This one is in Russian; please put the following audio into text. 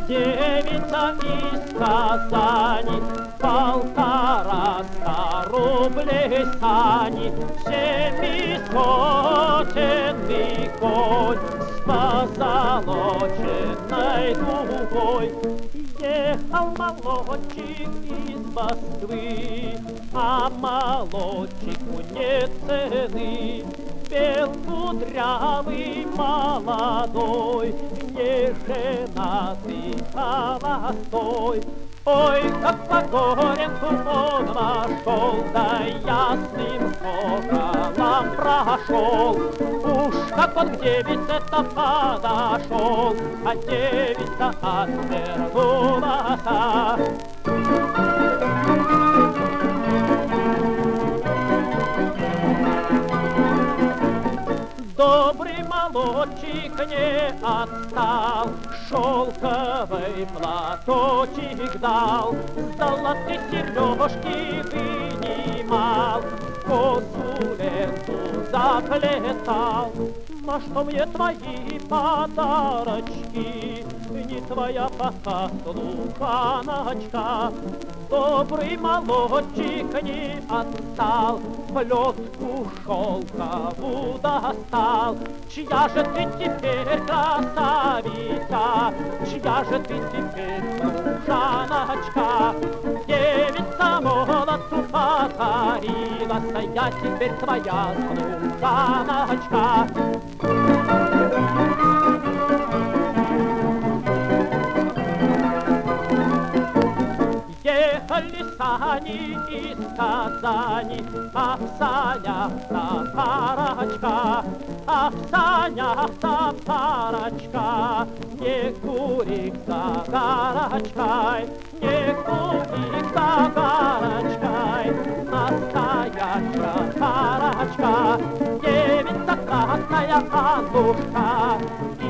Девица из Казани, 1,5 рублей сани, 700-ный конь с позолоченной дугой. Ехал молодчик из Москвы, а молодчику нет цены. Бел кудрявый молодой, не женатый, холостой. Ой, как по горенку он вошел, да ясным соколом прошел. Уж как он к девице-то подошел, а девица отвернулась. Добрый молодчик не отстал, шелковый платочек дал, золотые сережки вынимал, косу ленту заплетал. На что мне твои подарочки, не твоя пока слуханочка. Добрый молодчик не отстал, плетку шелкову достал. Чья же ты теперь красавица, чья же ты теперь служаночка? Девица молодцу покорилась, я теперь твоя служаночка. Ехали сани из Казани, а в санях-то парочка, а в санях-то парочка. Не курик за горочкой, не курик за горочкой, настоящая парочка. Девица красная Аннушка